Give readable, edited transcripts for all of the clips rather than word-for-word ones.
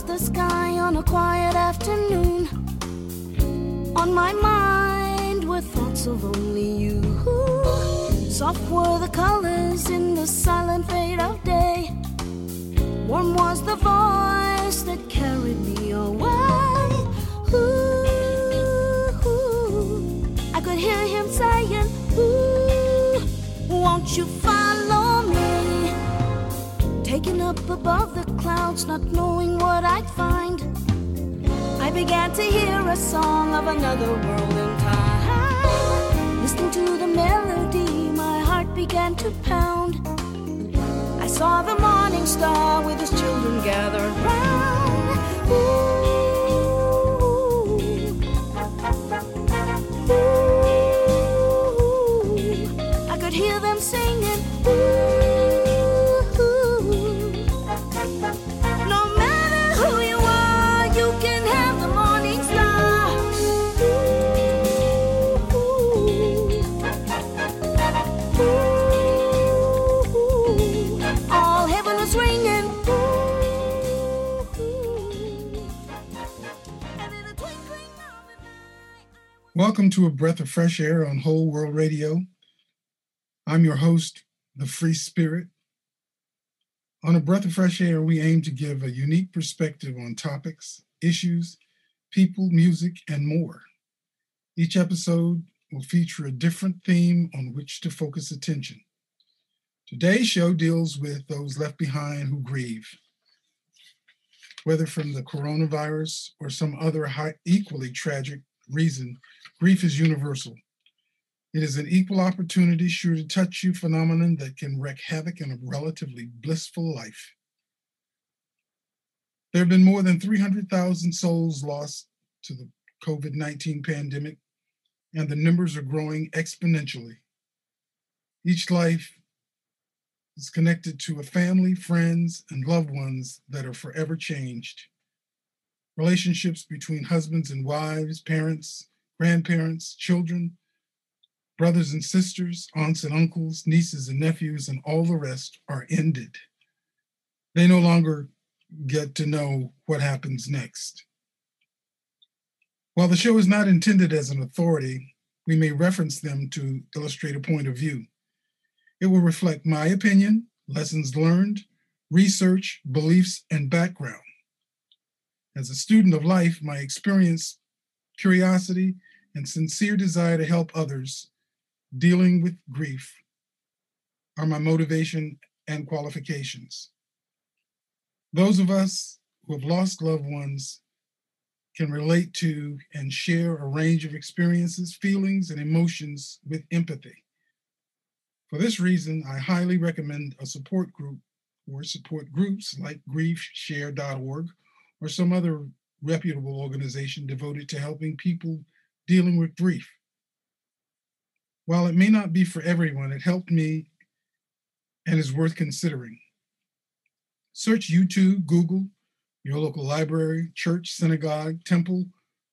across the sky on a quiet afternoon. On my mind were thoughts of only you. Soft were the colors in the silent fade of day. Warm was the voice that carried me away. Ooh, I could hear him saying, ooh, won't you follow me? Taken up above the clouds, not knowing what I'd find, I began to hear a song of another world and time. Listening to the melody, my heart began to pound. I saw the morning star with his children gathered round. Ooh, ooh, I could hear them singing. Ooh. Welcome to A Breath of Fresh Air on Whole World Radio. I'm your host, The Free Spirit. On A Breath of Fresh Air, we aim to give a unique perspective on topics, issues, people, music, and more. Each episode will feature a different theme on which to focus attention. Today's show deals with those left behind who grieve. Whether from the coronavirus or some other equally tragic reason, grief is universal. It is an equal opportunity, sure to touch you phenomenon that can wreak havoc in a relatively blissful life. There have been more than 300,000 souls lost to the COVID-19 pandemic, and the numbers are growing exponentially. Each life is connected to a family, friends, and loved ones that are forever changed. Relationships between husbands and wives, parents, grandparents, children, brothers and sisters, aunts and uncles, nieces and nephews, and all the rest are ended. They no longer get to know what happens next. While the show is not intended as an authority, we may reference them to illustrate a point of view. It will reflect my opinion, lessons learned, research, beliefs, and background. As a student of life, my experience, curiosity, and sincere desire to help others dealing with grief are my motivation and qualifications. Those of us who have lost loved ones can relate to and share a range of experiences, feelings, and emotions with empathy. For this reason, I highly recommend a support group or support groups like griefshare.org or some other reputable organization devoted to helping people dealing with grief. While it may not be for everyone, it helped me and is worth considering. Search YouTube, Google, your local library, church, synagogue, temple,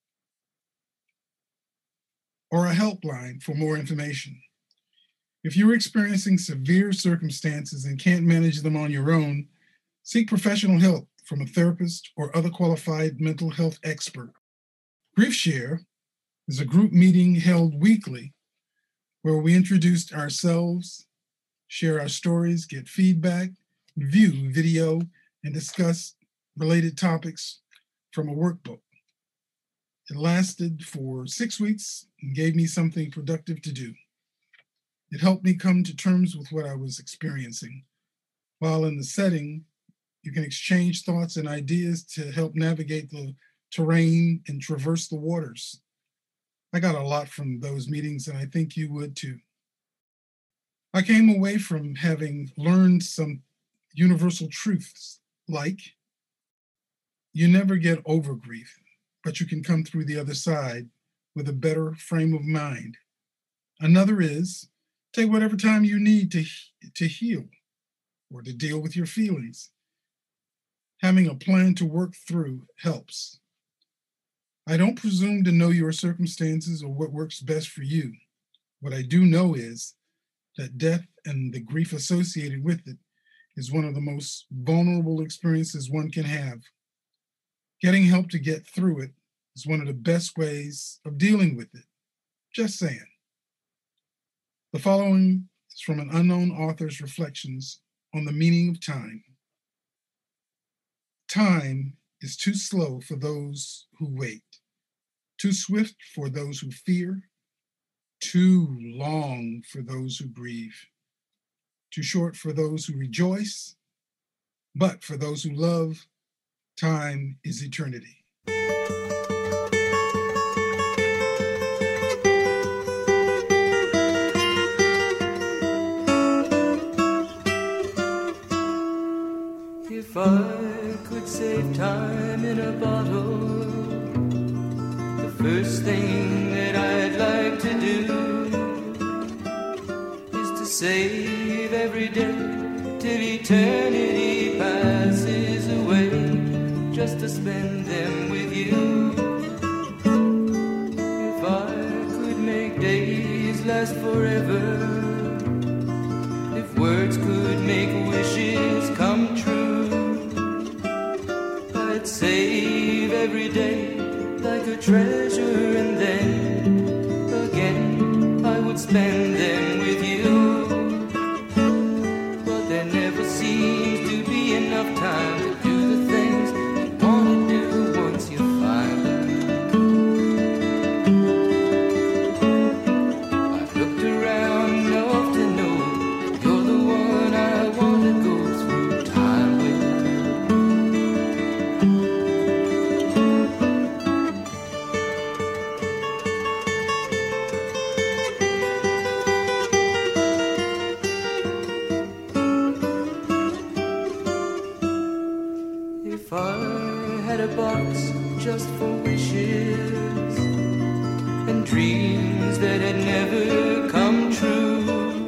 or a helpline for more information. If you're experiencing severe circumstances and can't manage them on your own, seek professional help from a therapist or other qualified mental health expert. GriefShare is a group meeting held weekly where we introduce ourselves, share our stories, get feedback, view video, and discuss related topics from a workbook. It lasted for 6 weeks and gave me something productive to do. It helped me come to terms with what I was experiencing. While in the setting, you can exchange thoughts and ideas to help navigate the terrain and traverse the waters. I got a lot from those meetings, and I think you would too. I came away from having learned some universal truths, like you never get over grief, but you can come through the other side with a better frame of mind. Another is take whatever time you need to heal or to deal with your feelings. Having a plan to work through helps. I don't presume to know your circumstances or what works best for you. What I do know is that death and the grief associated with it is one of the most vulnerable experiences one can have. Getting help to get through it is one of the best ways of dealing with it. Just saying. The following is from an unknown author's reflections on the meaning of time. Time is too slow for those who wait, too swift for those who fear, too long for those who grieve, too short for those who rejoice, but for those who love, time is eternity. If I could save time in a bottle, the first thing that I'd like to do is to save every day till eternity passes away, just to spend them with you. If I could make days last forever, if words could make wishes come true, I'd save every day like a treasure, and then again I would spend them with you. But there never seems to be enough time to do the things you want to do once you find them. I've looked around enough to know you're the one I want to go through time with. If I had a box just for wishes and dreams that had never come true,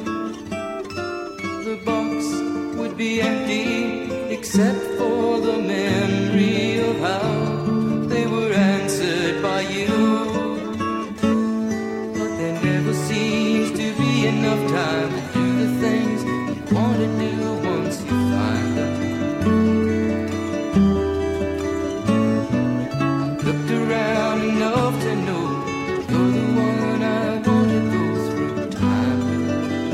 the box would be empty except for the memory of how they were answered by you. But there never seems to be enough time to do the things you want to do once you find them. Looked around enough to know you're the one I want to go through time with.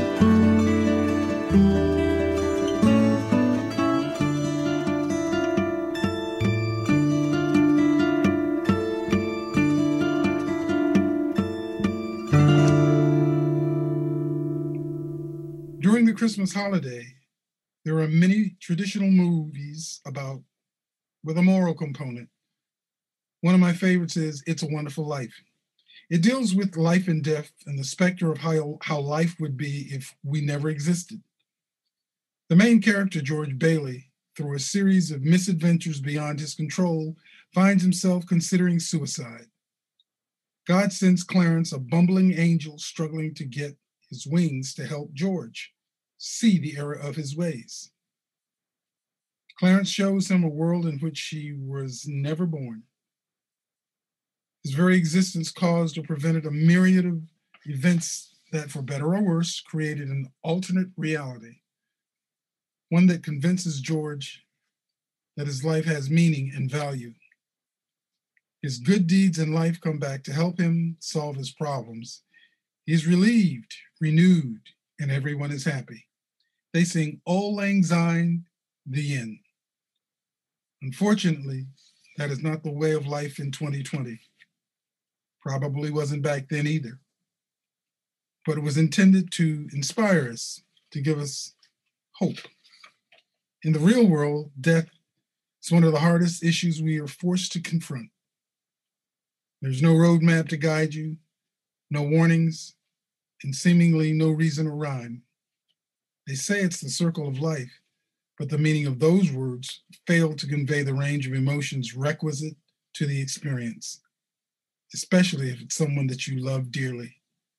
During the Christmas holiday, there are many traditional movies with a moral component. One of my favorites is It's a Wonderful Life. It deals with life and death and the specter of how life would be if we never existed. The main character, George Bailey, through a series of misadventures beyond his control, finds himself considering suicide. God sends Clarence, a bumbling angel struggling to get his wings, to help George see the error of his ways. Clarence shows him a world in which he was never born. His very existence caused or prevented a myriad of events that, for better or worse, created an alternate reality, one that convinces George that his life has meaning and value. His good deeds in life come back to help him solve his problems. He is relieved, renewed, and everyone is happy. They sing Auld Lang Syne, the end. Unfortunately, that is not the way of life in 2020. Probably wasn't back then either. But it was intended to inspire us, to give us hope. In the real world, death is one of the hardest issues we are forced to confront. There's no roadmap to guide you, no warnings, and seemingly no reason or rhyme. They say it's the circle of life, but the meaning of those words fail to convey the range of emotions requisite to the experience, especially if it's someone that you love dearly.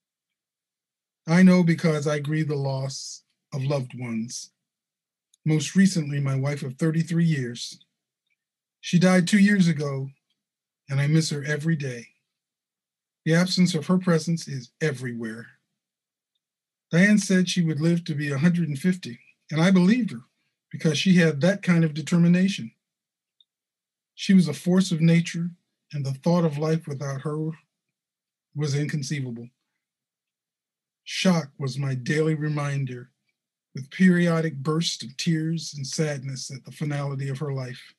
I know because I grieve the loss of loved ones. Most recently, my wife of 33 years. She died 2 years ago, and I miss her every day. The absence of her presence is everywhere. Diane said she would live to be 150, and I believed her because she had that kind of determination. She was a force of nature, and the thought of life without her was inconceivable. Shock was my daily reminder, with periodic bursts of tears and sadness at the finality of her life.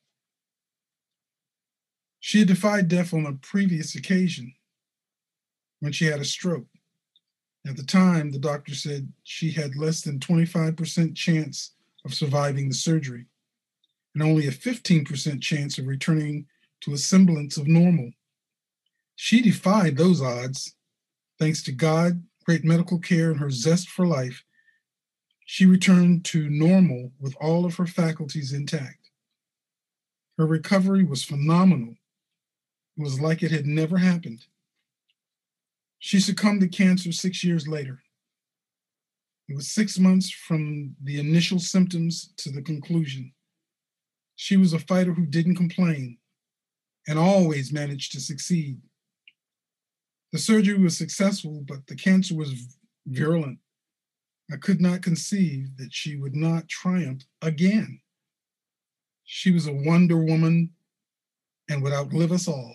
She had defied death on a previous occasion when she had a stroke. At the time, the doctor said she had less than 25% chance of surviving the surgery and only a 15% chance of returning to a semblance of normal. She defied those odds. Thanks to God, great medical care, and her zest for life, she returned to normal with all of her faculties intact. Her recovery was phenomenal. It was like it had never happened. She succumbed to cancer 6 years later. It was 6 months from the initial symptoms to the conclusion. She was a fighter who didn't complain and always managed to succeed. The surgery was successful, but the cancer was virulent. I could not conceive that she would not triumph again. She was a Wonder Woman and would outlive us all.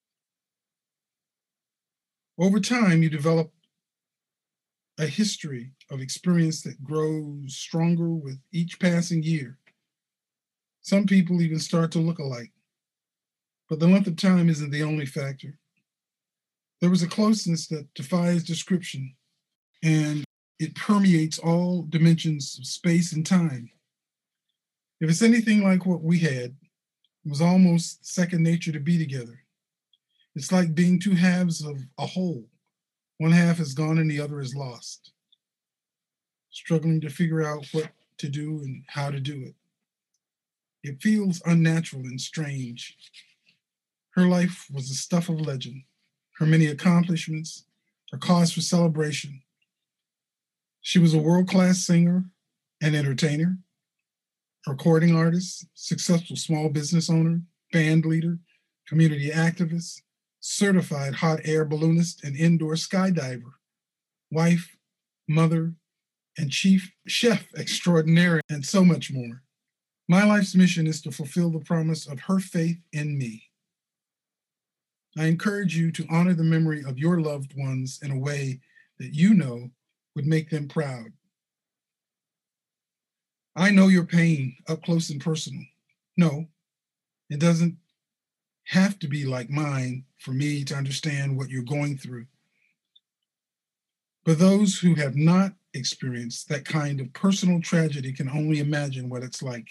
Over time, you develop a history of experience that grows stronger with each passing year. Some people even start to look alike, but the length of time isn't the only factor. There was a closeness that defies description, and it permeates all dimensions of space and time. If it's anything like what we had, it was almost second nature to be together. It's like being two halves of a whole. One half is gone and the other is lost. Struggling to figure out what to do and how to do it. It feels unnatural and strange. Her life was the stuff of legend. Her many accomplishments, her cause for celebration. She was a world-class singer and entertainer, recording artist, successful small business owner, band leader, community activist, certified hot air balloonist and indoor skydiver, wife, mother, and chief chef extraordinaire, and so much more. My life's mission is to fulfill the promise of her faith in me. I encourage you to honor the memory of your loved ones in a way that you know would make them proud. I know your pain up close and personal. No, it doesn't have to be like mine for me to understand what you're going through. But those who have not experienced that kind of personal tragedy can only imagine what it's like.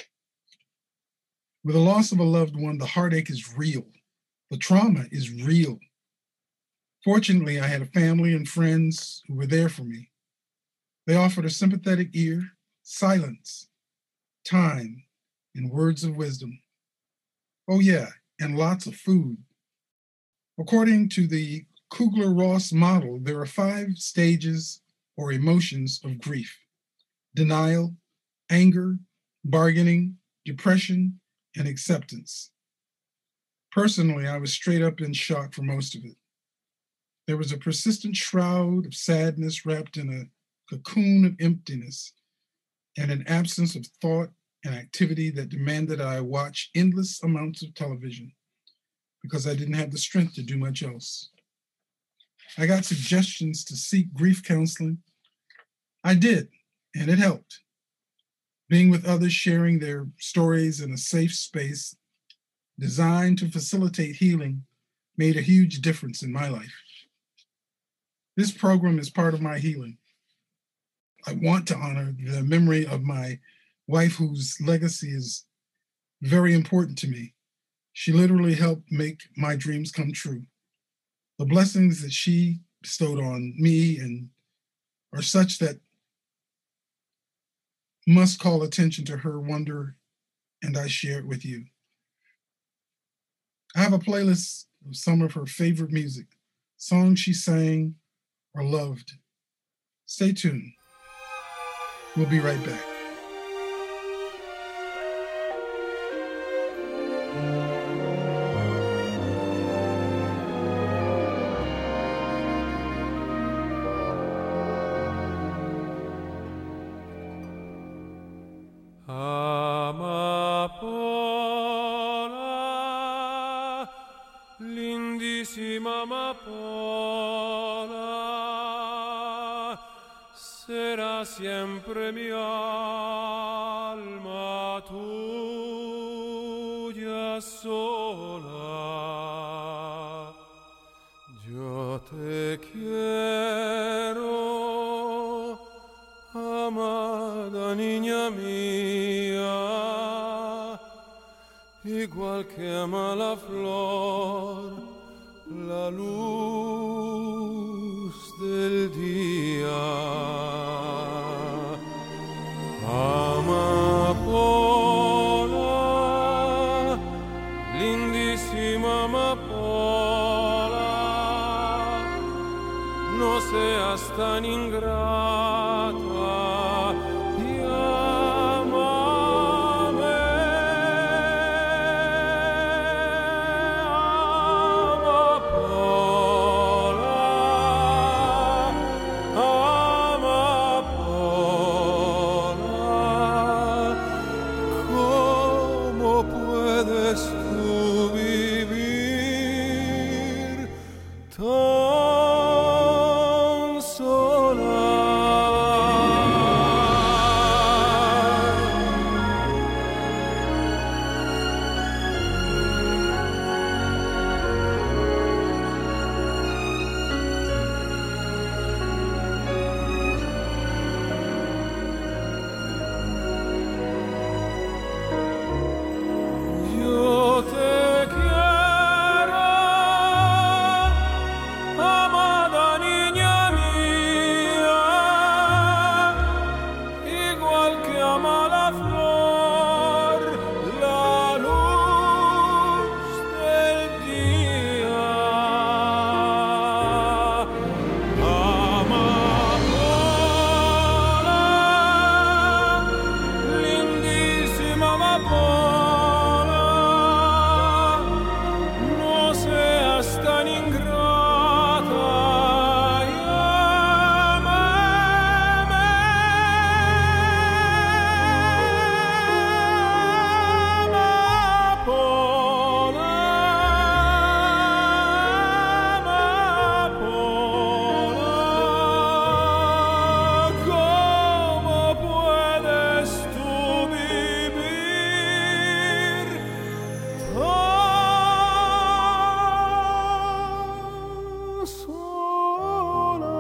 With the loss of a loved one, the heartache is real. The trauma is real. Fortunately, I had a family and friends who were there for me. They offered a sympathetic ear, silence, time, and words of wisdom. Oh yeah, and lots of food. According to the Kubler-Ross model, there are 5 stages or emotions of grief: denial, anger, bargaining, depression, and acceptance. Personally, I was straight up in shock for most of it. There was a persistent shroud of sadness wrapped in a cocoon of emptiness and an absence of thought and activity that demanded I watch endless amounts of television because I didn't have the strength to do much else. I got suggestions to seek grief counseling. I did, and it helped. Being with others, sharing their stories in a safe space designed to facilitate healing made a huge difference in my life. This program is part of my healing. I want to honor the memory of my wife, whose legacy is very important to me. She literally helped make my dreams come true. The blessings that she bestowed on me and are such that must call attention to her wonder, and I share it with you. I have a playlist of some of her favorite music, songs she sang or loved. Stay tuned. We'll be right back. Amapola será siempre mi alma tuya sola. Yo te quiero, amada niña mía, igual que ama la flor la luz del día. Amapola, lindísima amapola, no seas tan ingrata y amame, amapola, amapola, ¿cómo puedes tú vivir tan sola? Yo te quiero, amada niña mía, igual que ama la flor la luz del día. Amapola, lindísima amapola, no seas tan ingrata y amame, amapola, amapola, ¿cómo puedes tú vivir tan sola?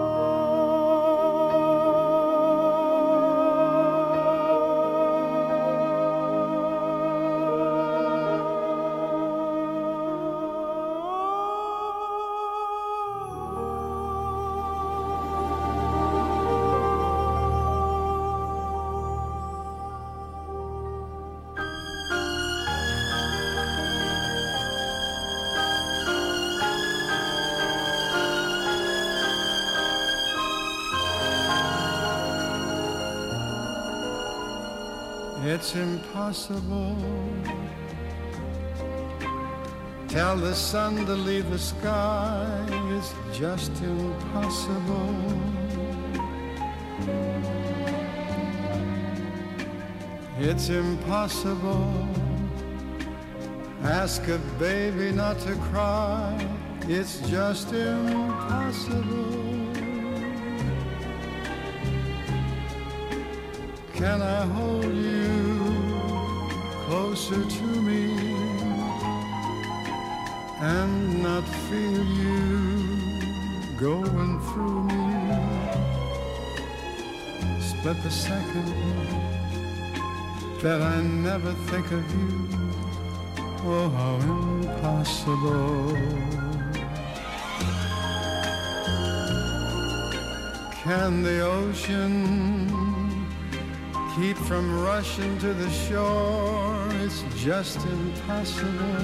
It's impossible. Tell the sun to leave the sky. It's just impossible. It's impossible. Ask a baby not to cry. It's just impossible. Can I hold you closer to me and not feel you going through me? Split the second that I never think of you. Oh, how impossible. Can the ocean keep from rushing to the shore? It's just impossible.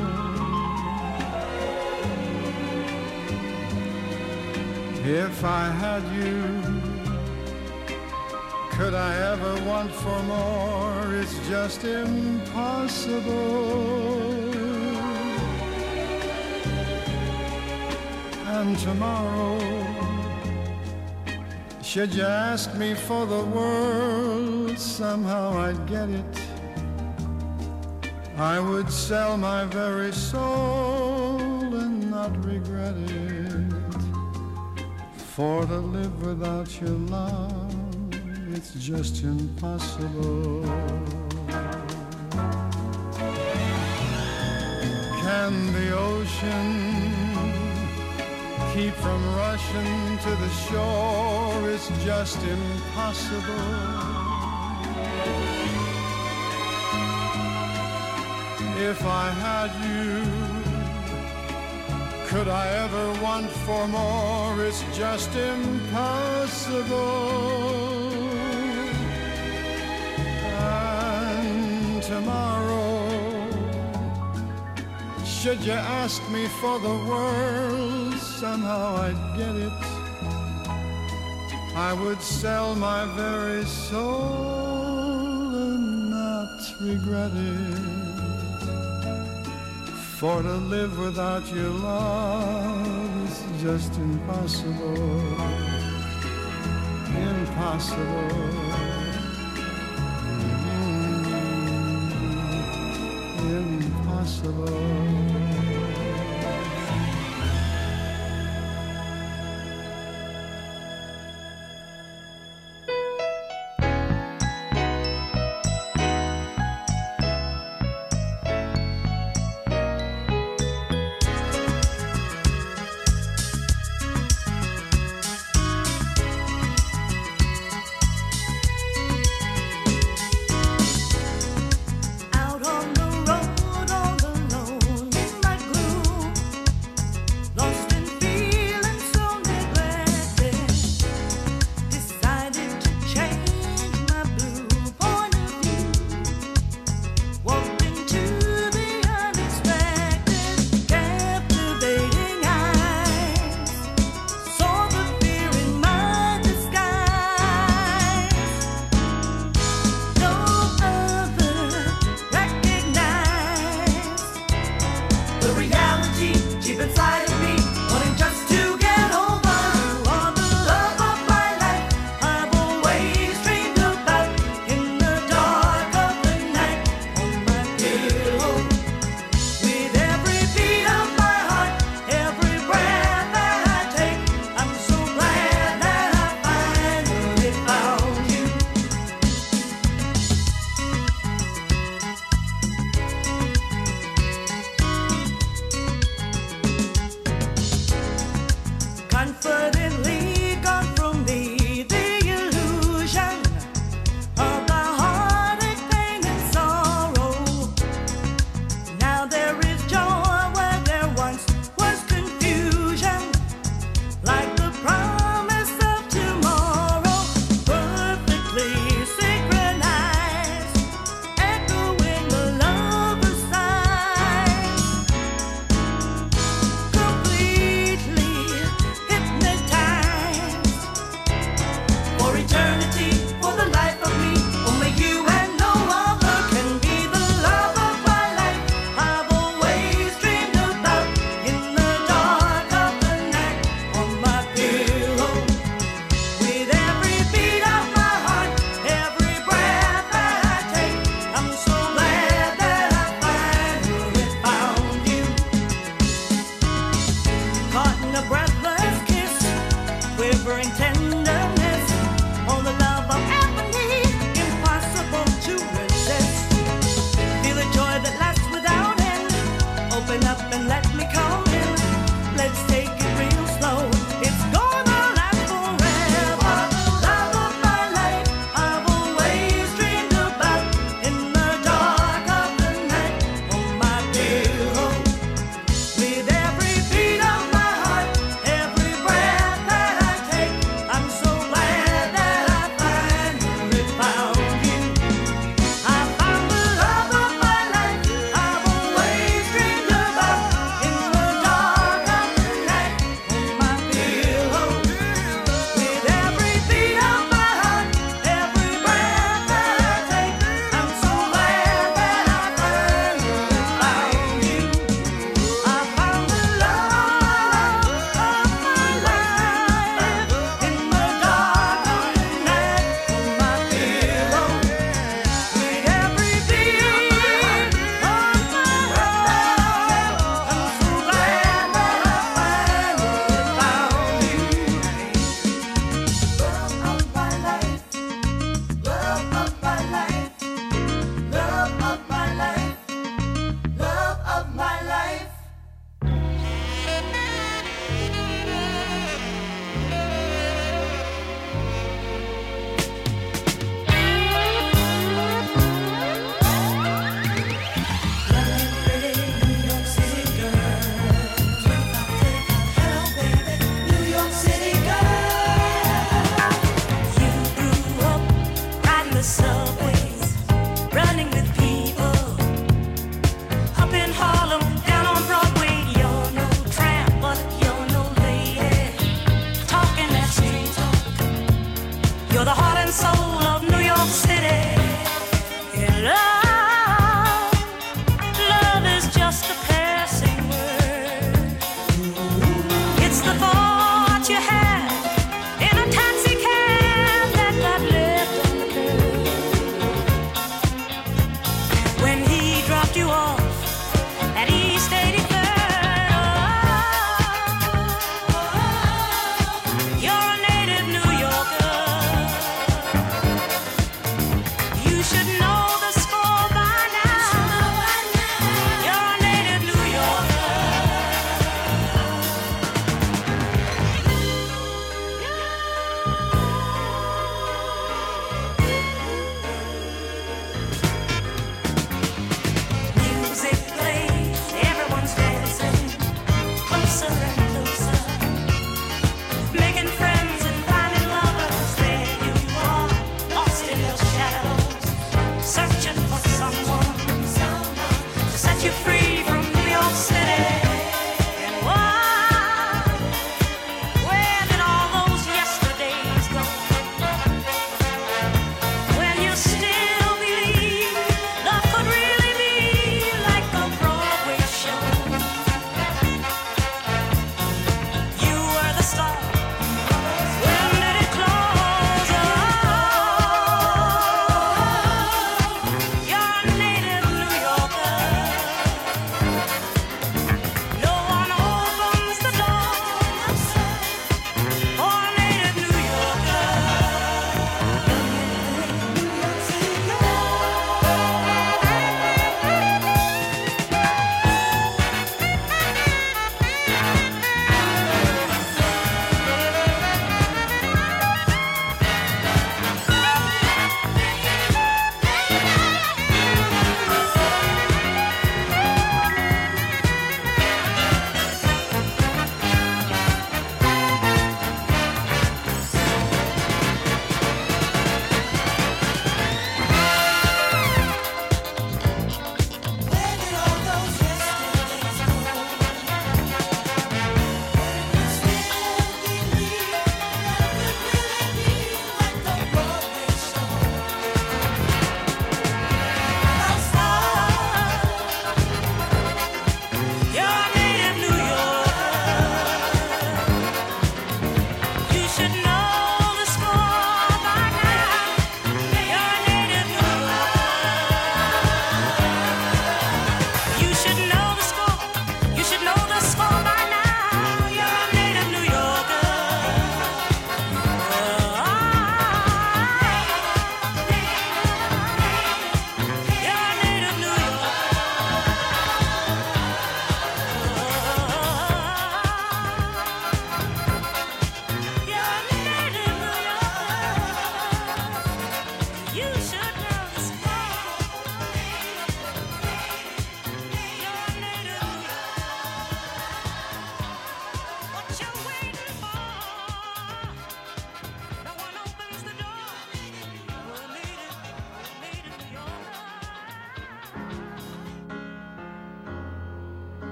If I had you, could I ever want for more? It's just impossible. And tomorrow, should you ask me for the world, somehow I'd get it. I would sell my very soul and not regret it. For to live without your love it's just impossible. Can the ocean keep from rushing to the shore? It's just impossible. If I had you, could I ever want for more? It's just impossible. And tomorrow, should you ask me for the world, somehow I'd get it. I would sell my very soul and not regret it. For to live without your love is just impossible. Impossible. Impossible.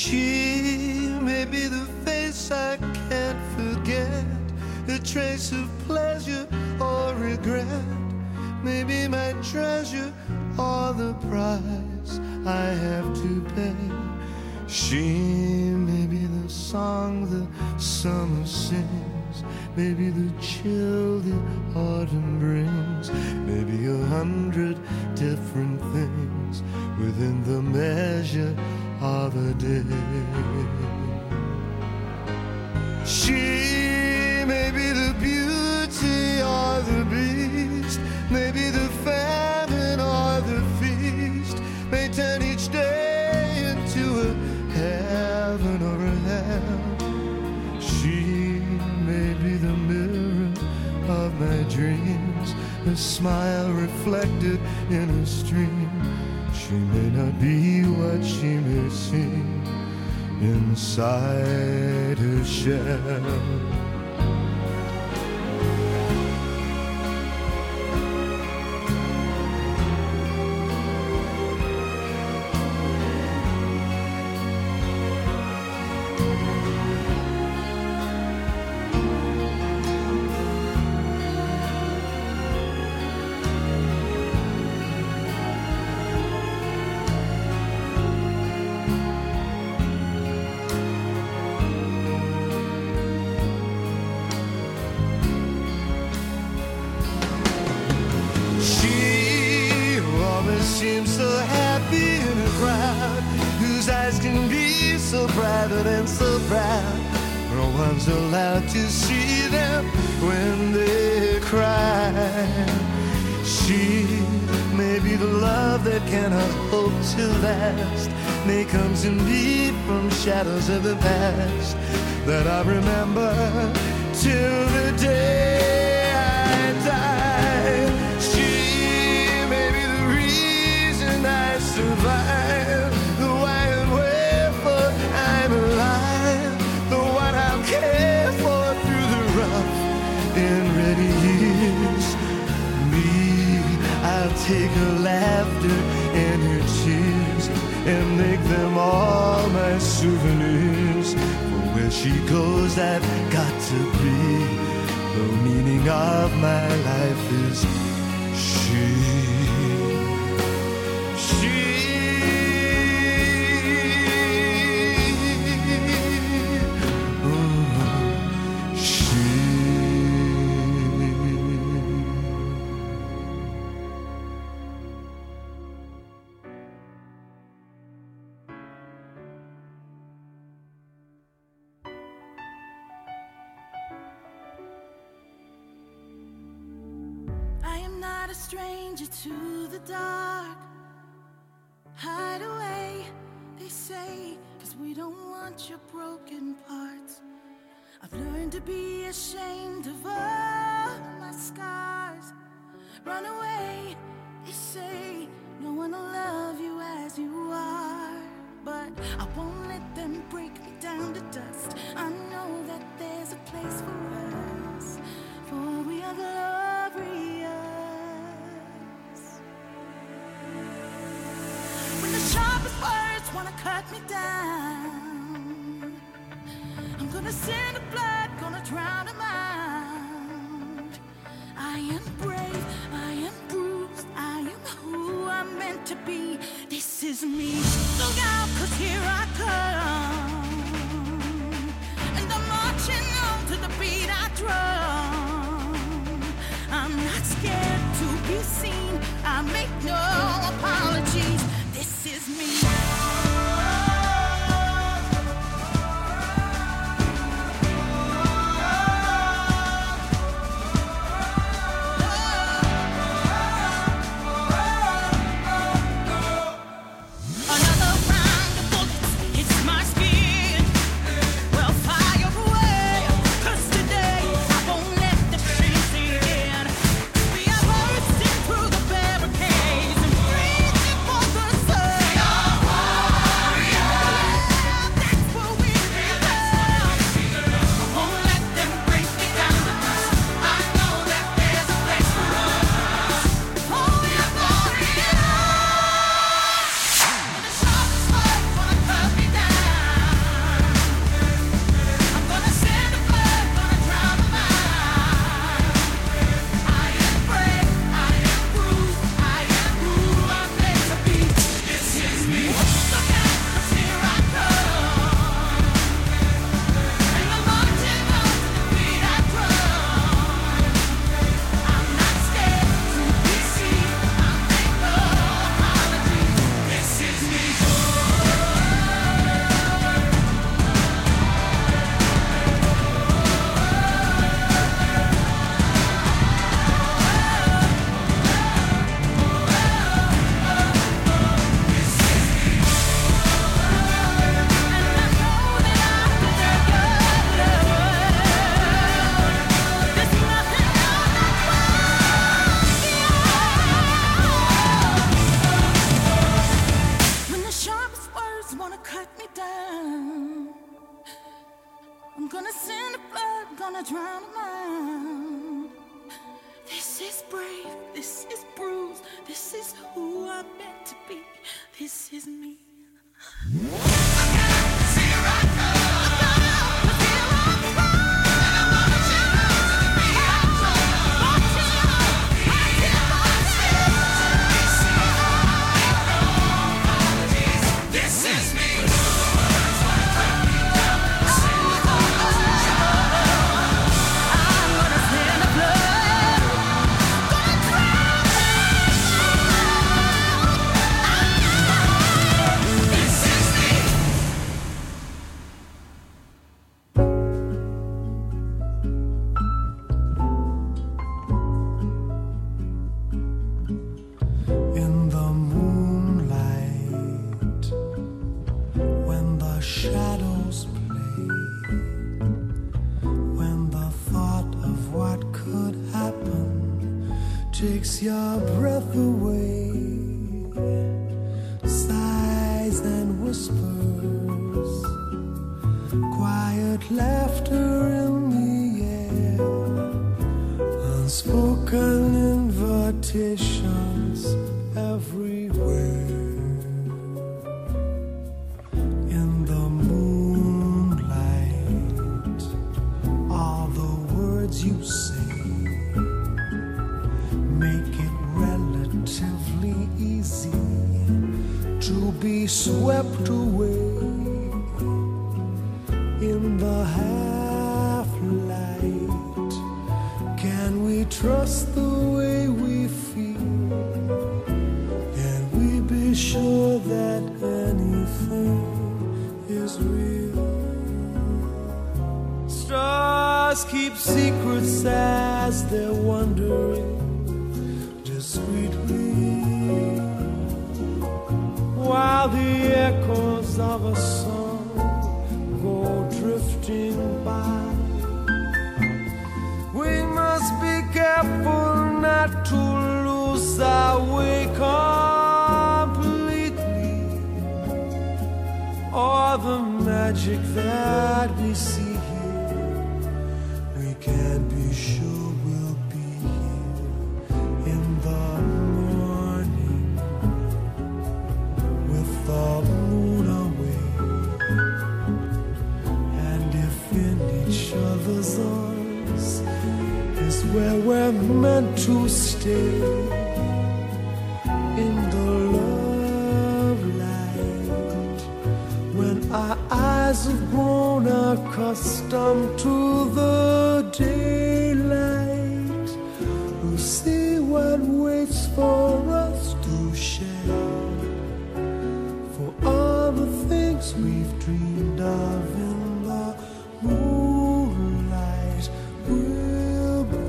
She may be the face I can't forget, a trace of pleasure or regret, maybe my treasure or the price I have to pay. She may be the song the summer sings, maybe the chill the autumn brings, maybe 100 different things within the measure of a day. She may be the beauty or the beast, maybe the famine or the feast, may turn each day into a heaven or a hell. She may be the mirror of my dreams, a smile reflected in a stream. She may not be what she may seem inside her shell. Seems so happy in a crowd whose eyes can be so private and so proud. No one's allowed to see them when they cry. She may be the love that cannot hope to last, may comes in deep from shadows of the past that I remember till the day I die. I survive, the why and wherefore I'm alive, the one I'll care for through the rough and ready years. Me, I'll take her laughter and her tears and make them all my souvenirs. For where she goes, I've got to be. The meaning of my life is she. To the dark, hide away, they say, 'cause we don't want your broken parts. I've learned to be ashamed of all my scars. Run away, they say, no one will love you as you are. But I won't let them break me down to dust. I know that there's a place for us, for we are glorious. When the sharpest words wanna cut me down, I'm gonna send the blood, gonna drown them out. I am brave, I am bruised, I am who I'm meant to be. This is me. Look out, 'cause here I come, and I'm marching on to the beat I drum. I'm not scared to be seen, I make no apologies. This is me. Through the barricades. gonna send a flood, gonna drown a mind. This is brave, this is bruised, this is who I'm meant to be. This is me. Takes your breath away, sighs and whispers, quiet laughter in the air, unspoken invitations everywhere. In the moonlight, all the words you say make it relatively easy to be swept away in the half light. Can we trust the way we feel? Can we be sure that anything is real? Stars keep secrets as they're wandering discreetly, while the echoes of a song go drifting by. We must be careful not to lose our way completely, or the magic that we see here. We can't be sure we'll be here in the morning with the moon away, and if in each other's arms is where we're meant to stay, in the love light, when our eyes have grown accustomed to the daylight, we'll see what waits for us to share, for all the things we've dreamed of in the moonlight will be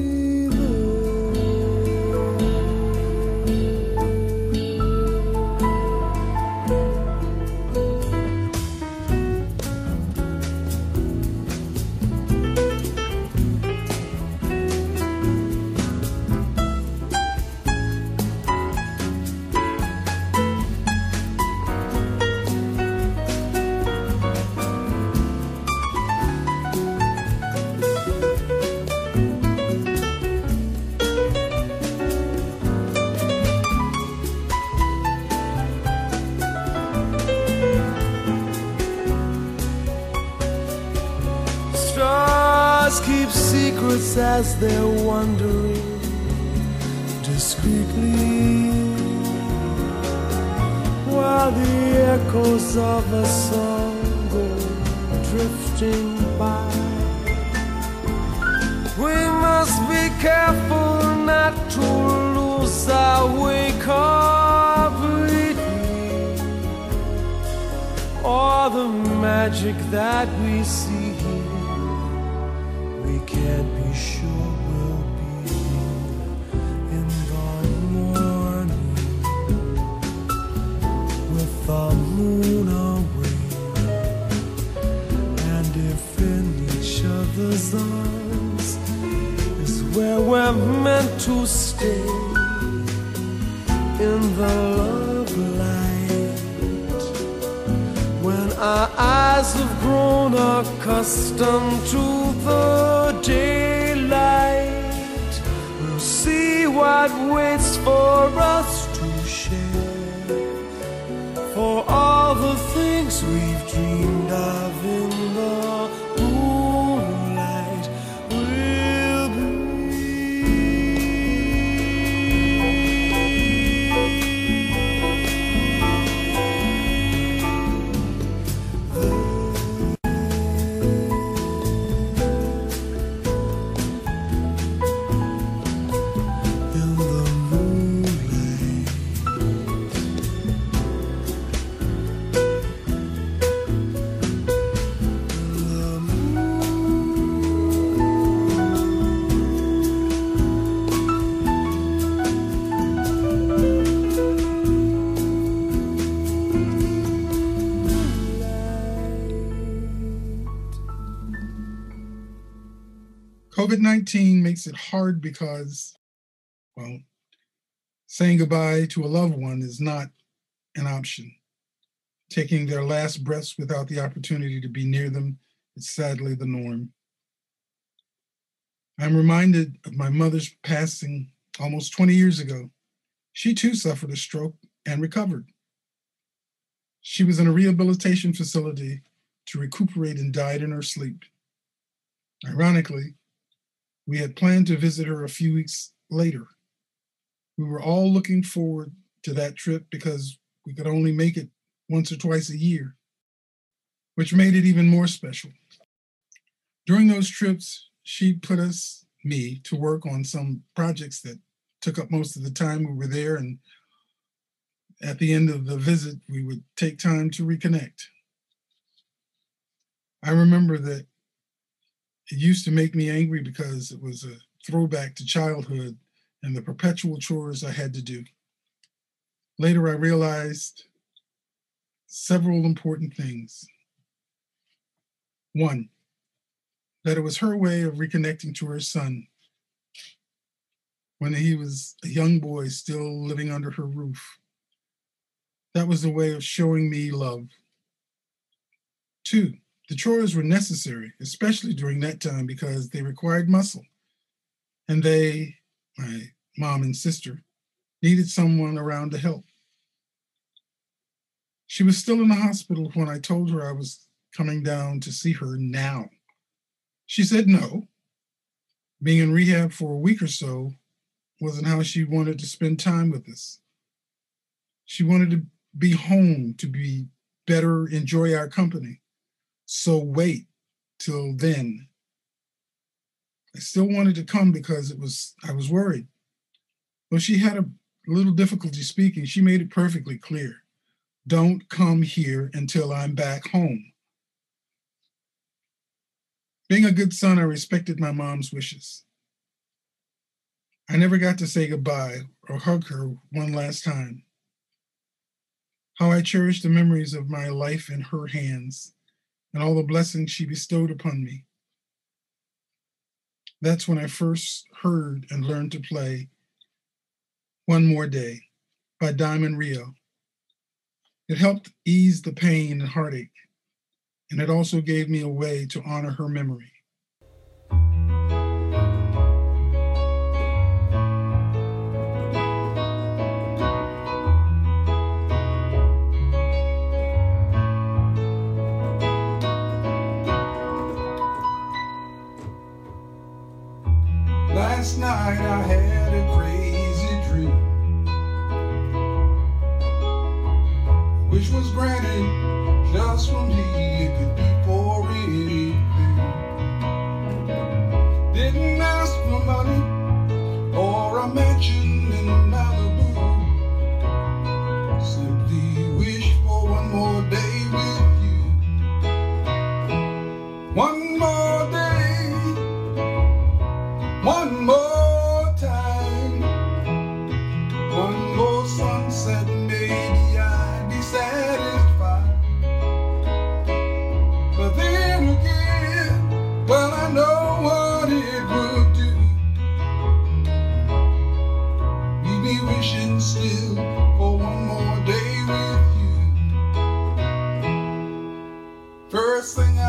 keep secrets as they're wandering discreetly, while the echoes of a song go drifting by. We must be careful not to lose our way completely, or the magic that we see here. We can't be sure we'll be here in the morning with the moon away, and if in each other's arms is where we're meant to stay, in the love light, when our eyes have grown accustomed to the daylight, we'll see what waits for us to share. For all the things we've dreamed of in the moonlight will be. COVID-19 makes it hard because, well, saying goodbye to a loved one is not an option. Taking their last breaths without the opportunity to be near them is sadly the norm. I'm reminded of my mother's passing almost 20 years ago. She too suffered a stroke and recovered. She was in a rehabilitation facility to recuperate and died in her sleep. Ironically, we had planned to visit her a few weeks later. We were all looking forward to that trip because we could only make it once or twice a year, which made it even more special. During those trips, she put me to work on some projects that took up most of the time we were there, and at the end of the visit, we would take time to reconnect. I remember that it used to make me angry because it was a throwback to childhood and the perpetual chores I had to do. Later, I realized several important things. One, that it was her way of reconnecting to her son when he was a young boy still living under her roof. That was a way of showing me love. Two, the chores were necessary, especially during that time because they required muscle. And they, my mom and sister, needed someone around to help. She was still in the hospital when I told her I was coming down to see her now. She said no. Being in rehab for a week or so wasn't how she wanted to spend time with us. She wanted to be home, to be better, enjoy our company. So wait till then. I still wanted to come because I was worried. When she had a little difficulty speaking, she made it perfectly clear. Don't come here until I'm back home. Being a good son, I respected my mom's wishes. I never got to say goodbye or hug her one last time. How I cherish the memories of my life in her hands and all the blessings she bestowed upon me. That's when I first heard and learned to play One More Day by Diamond Rio. It helped ease the pain and heartache, and it also gave me a way to honor her memory. Last night I had a crazy dream, which was granted just for me. It could be for anything. Didn't ask for money or a mansion in Malibu. Simply wish for one more day with you. One more day. One more time.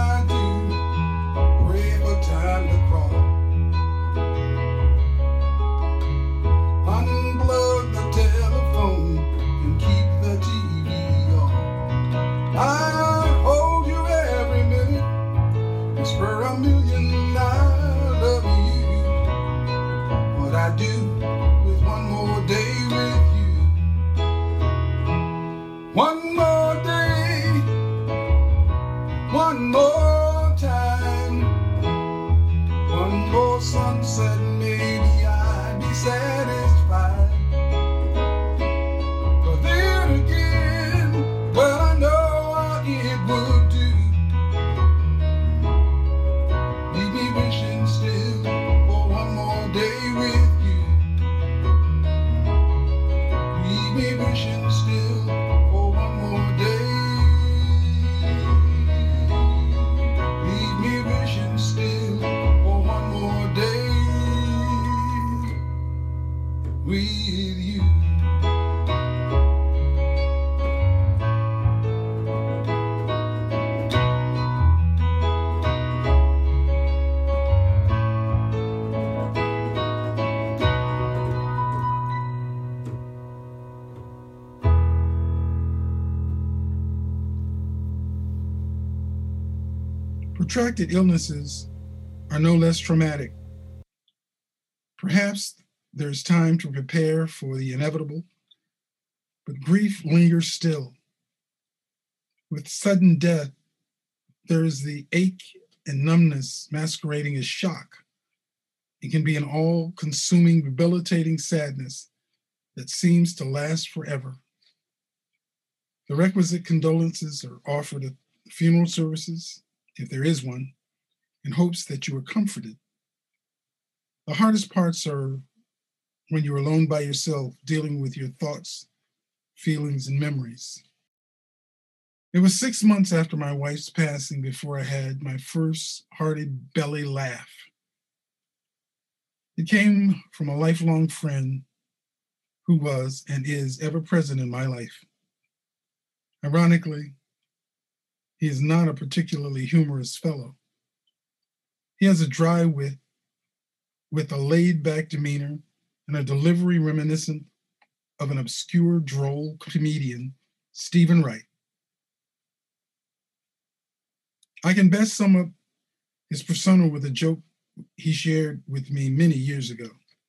I do pray for time to crawl. Unplug the telephone and keep the TV on. I hold you every minute, whisper a million I love you. What I do with one more day with you. One more day, one more time, one more sunset, maybe I'd be satisfied. But then again, well, I know what it would do. Leave me wishing still for one more day with you. Leave me wishing still for one more day. Leave me wishing still for one more day with you. Protracted illnesses are no less traumatic. Perhaps there's time to prepare for the inevitable, but grief lingers still. With sudden death, there is the ache and numbness masquerading as shock. It can be an all-consuming, debilitating sadness that seems to last forever. The requisite condolences are offered at funeral services, if there is one, in hopes that you are comforted. The hardest parts are when you're alone by yourself, dealing with your thoughts, feelings, and memories. It was 6 months after my wife's passing before I had my first hearty belly laugh. It came from a lifelong friend who was and is ever present in my life. Ironically, he is not a particularly humorous fellow. He has a dry wit with a laid-back demeanor and a delivery reminiscent of an obscure, droll comedian, Stephen Wright. I can best sum up his persona with a joke he shared with me many years ago.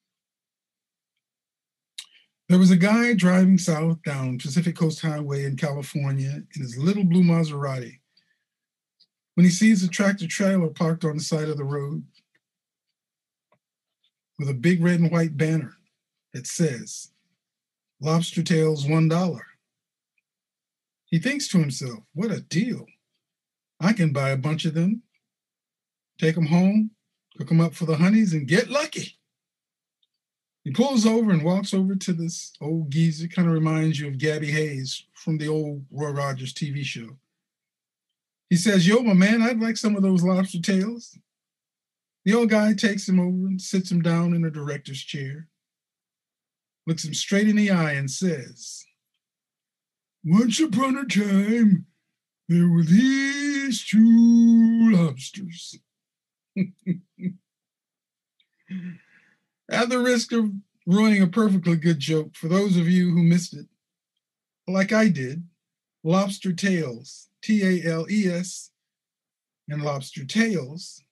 There was a guy driving south down Pacific Coast Highway in California in his little blue Maserati when he sees a tractor trailer parked on the side of the road with a big red and white banner that says, "Lobster tails $1." He thinks to himself, what a deal. I can buy a bunch of them, take them home, cook them up for the honeys, and get lucky. He pulls over and walks over to this old geezer. Kind of reminds you of Gabby Hayes from the old Roy Rogers TV show. He says, "Yo, my man, I'd like some of those lobster tails." The old guy takes him over and sits him down in a director's chair, looks him straight in the eye and says, "Once upon a time, there were these two lobsters." At the risk of ruining a perfectly good joke, for those of you who missed it, like I did, lobster tails, T-A-L-E-S, and lobster tails,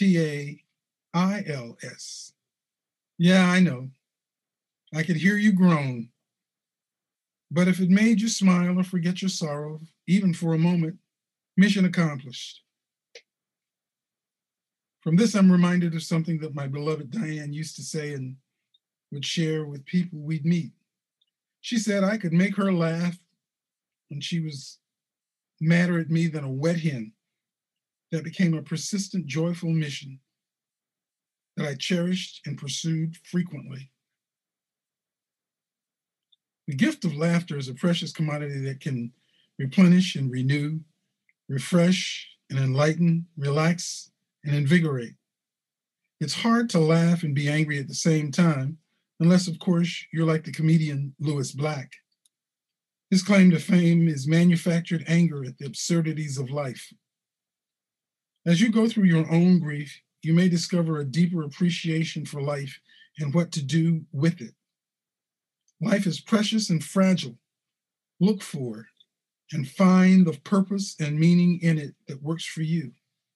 T-A-I-L-S. Yeah, I know. I could hear you groan. But if it made you smile or forget your sorrow, even for a moment, mission accomplished. From this, I'm reminded of something that my beloved Diane used to say and would share with people we'd meet. She said I could make her laugh when she was madder at me than a wet hen. That became a persistent, joyful mission that I cherished and pursued frequently. The gift of laughter is a precious commodity that can replenish and renew, refresh and enlighten, relax and invigorate. It's hard to laugh and be angry at the same time, unless, of course, you're like the comedian Louis Black. His claim to fame is manufactured anger at the absurdities of life. As you go through your own grief, you may discover a deeper appreciation for life and what to do with it. Life is precious and fragile. Look for and find the purpose and meaning in it that works for you.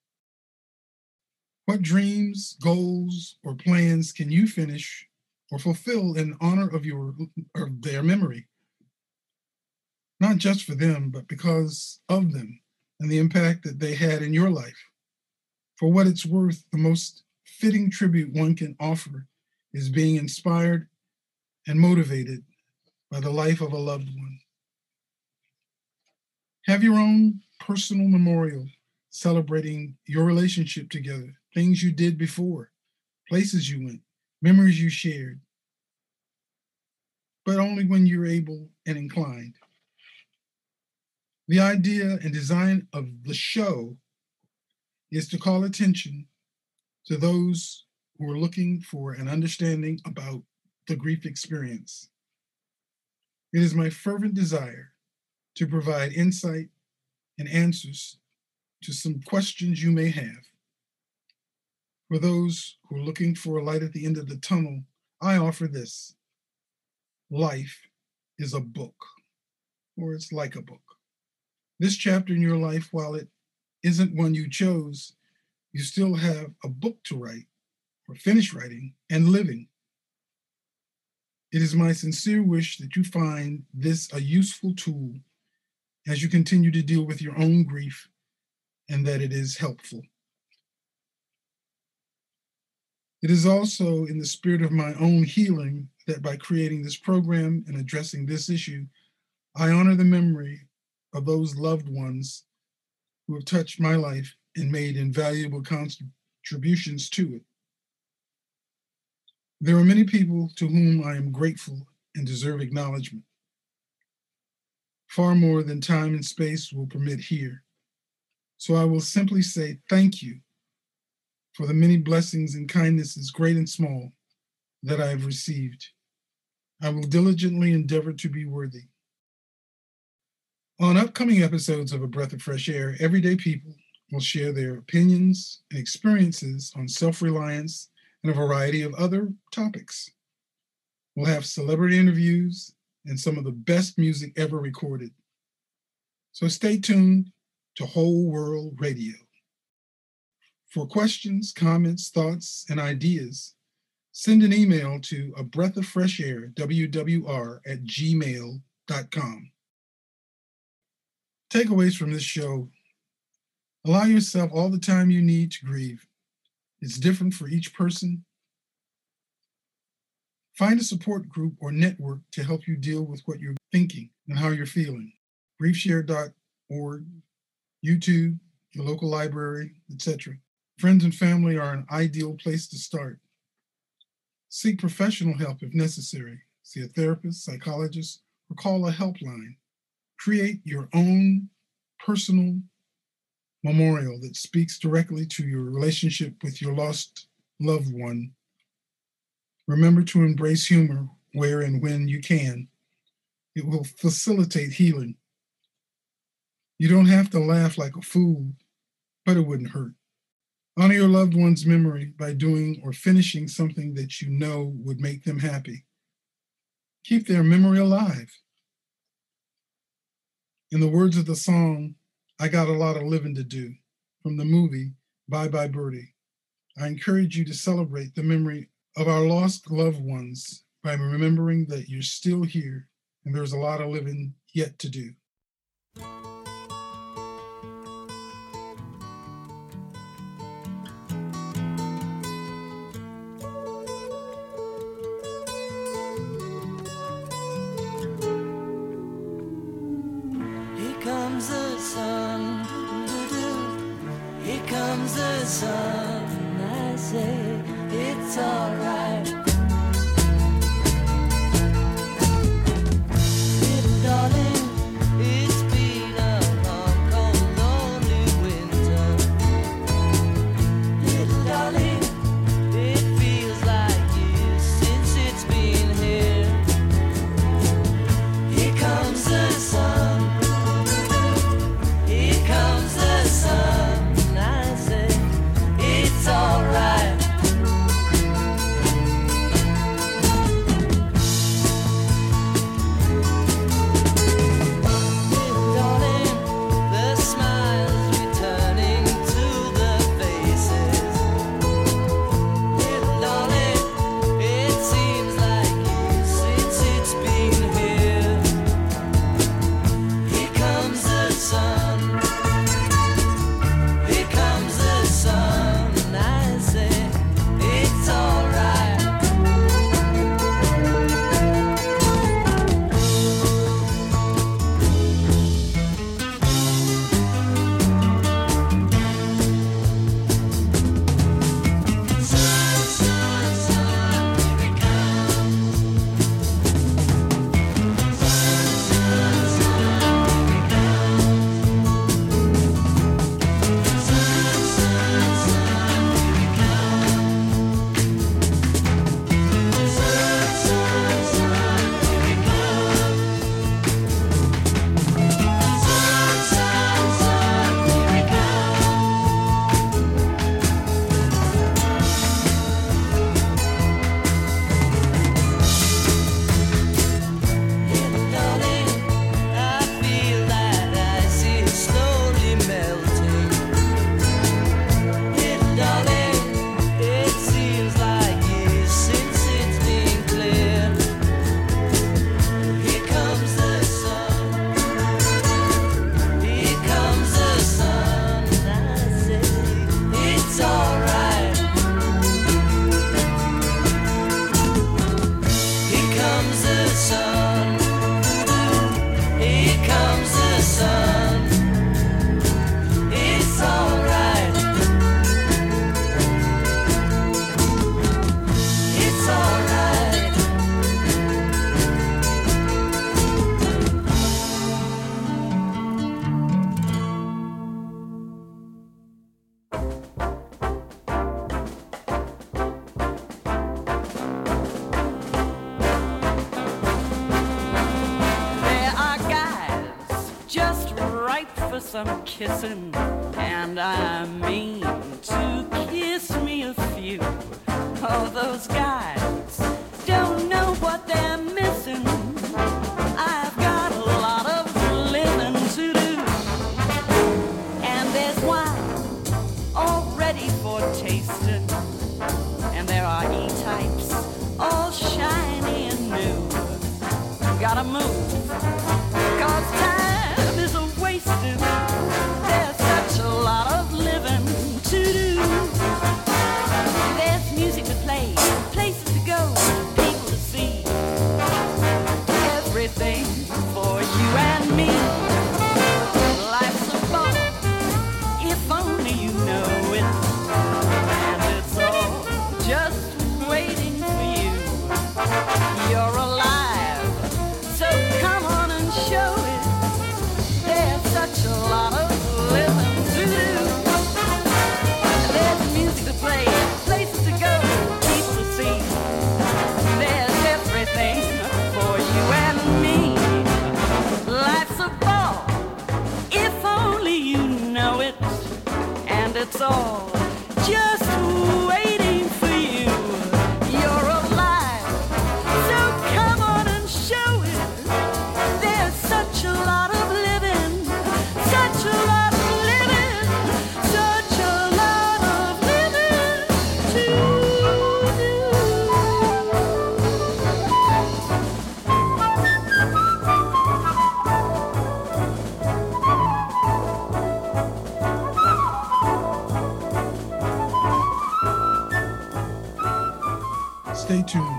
What dreams, goals, or plans can you finish or fulfill in honor of their memory? Not just for them, but because of them and the impact that they had in your life. For what it's worth, the most fitting tribute one can offer is being inspired and motivated by the life of a loved one. Have your own personal memorial celebrating your relationship together, things you did before, places you went, memories you shared, but only when you're able and inclined. The idea and design of the show is to call attention to those who are looking for an understanding about the grief experience. It is my fervent desire to provide insight and answers to some questions you may have. For those who are looking for a light at the end of the tunnel, I offer this. Life is a book, or it's like a book. This chapter in your life, while it isn't one you chose, you still have a book to write, or finish writing and living. It is my sincere wish that you find this a useful tool as you continue to deal with your own grief, and that it is helpful. It is also in the spirit of my own healing that by creating this program and addressing this issue, I honor the memory of those loved ones who have touched my life and made invaluable contributions to it. There are many people to whom I am grateful and deserve acknowledgement, far more than time and space will permit here. So I will simply say thank you for the many blessings and kindnesses, great and small, that I have received. I will diligently endeavor to be worthy. On upcoming episodes of A Breath of Fresh Air, everyday people will share their opinions and experiences on self-reliance and a variety of other topics. We'll have celebrity interviews and some of the best music ever recorded. So stay tuned to Whole World Radio. For questions, comments, thoughts, and ideas, send an email to a breath of fresh air, wwr@gmail.com. Takeaways from this show: allow yourself all the time you need to grieve. It's different for each person. Find a support group or network to help you deal with what you're thinking and how you're feeling. Griefshare.org, YouTube, your local library, etc. Friends and family are an ideal place to start. Seek professional help if necessary. See a therapist, psychologist, or call a helpline. Create your own personal memorial that speaks directly to your relationship with your lost loved one. Remember to embrace humor where and when you can. It will facilitate healing. You don't have to laugh like a fool, but it wouldn't hurt. Honor your loved one's memory by doing or finishing something that you know would make them happy. Keep their memory alive. In the words of the song, I Got a Lot of Living to Do, from the movie Bye Bye Birdie, I encourage you to celebrate the memory of our lost loved ones by remembering that you're still here and there's a lot of living yet to do. The sun, I say it's alright. Little darling, it's been a long, cold, lonely winter. Little darling, it feels like years since it's been here. Here comes the sun. Here comes the sun. I say for some kissing, and I mean to kiss me a few. Oh, those guys don't know what they're missing. I've got a lot of living to do, and there's wine all ready for tasting, and there are E-types all shiny and new. Gotta move, 'cause time is a-wasting. There's such a lot of living to do. There's music to play, places to go, people to see. Everything for you and me. Life's a ball, if only you know it. And it's all just waiting for you. You're alive, so come on and show it. There's such a lot of living to do. There's music to play, places to go, people to see. There's everything for you and me. Life's a ball, if only you know it. And it's all just waiting for you. You're alive, so come on and show it. There's such a lot of living, such a lot of living, such a lot of living to do. Stay tuned.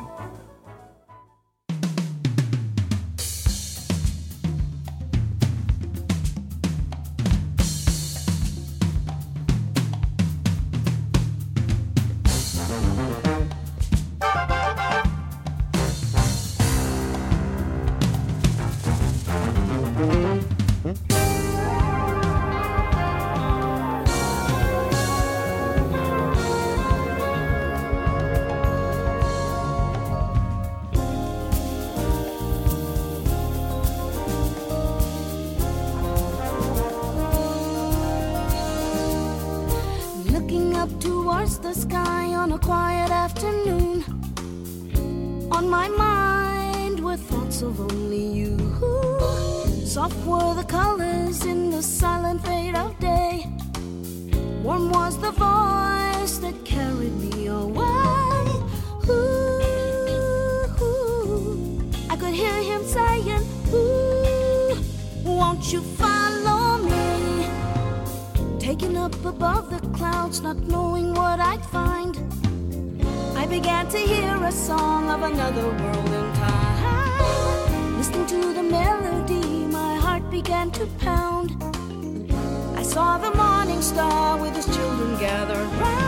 Looking up towards the sky on a quiet afternoon. On my mind were thoughts of only you. Soft were the colors in the silent fade of day. Warm was the voice that carried me away. I could hear him saying, ooh, won't you follow me? Taken up above the clouds, not knowing what I'd find. I began to hear a song of another world and time. Listening to the melody, my heart began to pound. I saw the morning star with his children gathered round.